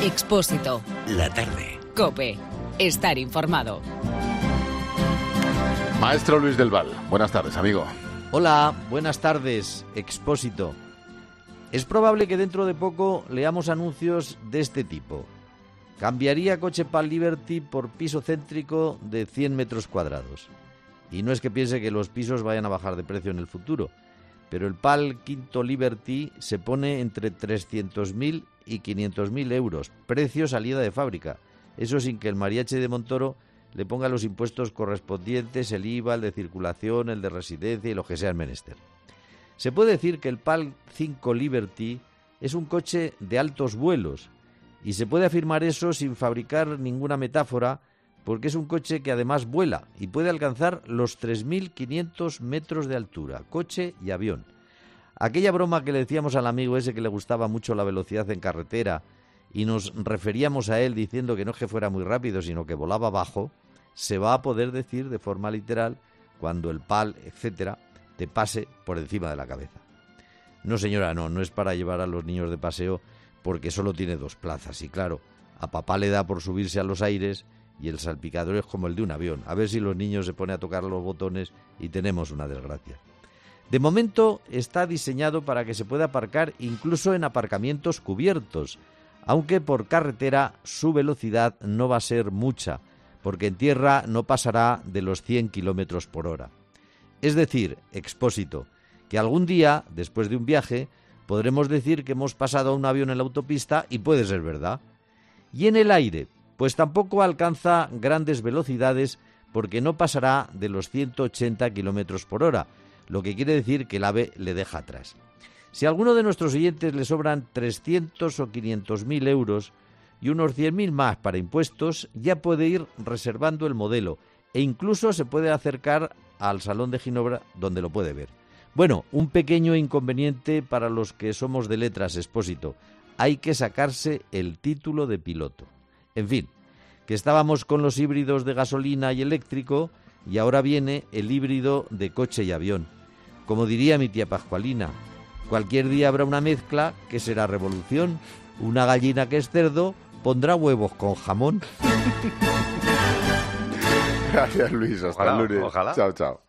Expósito. La tarde. COPE. Estar informado. Maestro Luis del Val, buenas tardes, amigo. Hola, buenas tardes, Expósito. Es probable que dentro de poco leamos anuncios de este tipo. Cambiaría coche PAL Liberty por piso céntrico de 100 metros cuadrados. Y no es que piense que los pisos vayan a bajar de precio en el futuro, pero el PAL Quinto Liberty se pone entre 300.000 y 500.000 euros, precio salida de fábrica. Eso sin que el mariachi de Montoro le ponga los impuestos correspondientes, el IVA, el de circulación, el de residencia y lo que sea el menester. Se puede decir que el PAL 5 Liberty es un coche de altos vuelos, y se puede afirmar eso sin fabricar ninguna metáfora, porque es un coche que además vuela y puede alcanzar los 3.500 metros de altura, coche y avión. Aquella broma que le decíamos al amigo ese que le gustaba mucho la velocidad en carretera y nos referíamos a él diciendo que no es que fuera muy rápido, sino que volaba bajo, se va a poder decir de forma literal cuando el PAL, etcétera, te pase por encima de la cabeza. No, señora, no es para llevar a los niños de paseo porque solo tiene 2 plazas y claro, a papá le da por subirse a los aires y el salpicador es como el de un avión. A ver si los niños se ponen a tocar los botones y tenemos una desgracia. De momento está diseñado para que se pueda aparcar incluso en aparcamientos cubiertos, aunque por carretera su velocidad no va a ser mucha, porque en tierra no pasará de los 100 kilómetros por hora. Es decir, Expósito, que algún día, después de un viaje, podremos decir que hemos pasado a un avión en la autopista y puede ser verdad. Y en el aire, pues tampoco alcanza grandes velocidades porque no pasará de los 180 kilómetros por hora, lo que quiere decir que el AVE le deja atrás. Si a alguno de nuestros oyentes le sobran 300 o 500.000 euros y unos 100.000 más para impuestos, ya puede ir reservando el modelo e incluso se puede acercar al Salón de Ginebra donde lo puede ver. Bueno, un pequeño inconveniente para los que somos de letras, Expósito. Hay que sacarse el título de piloto. En fin, que estábamos con los híbridos de gasolina y eléctrico y ahora viene el híbrido de coche y avión. Como diría mi tía Pascualina, cualquier día habrá una mezcla que será revolución. Una gallina que es cerdo pondrá huevos con jamón. Gracias, Luis. Hasta el lunes. Ojalá. Chao, chao.